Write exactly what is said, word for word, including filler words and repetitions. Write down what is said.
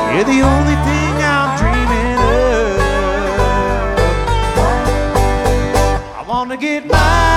You're the only thing I'm dreaming of. I wanna get my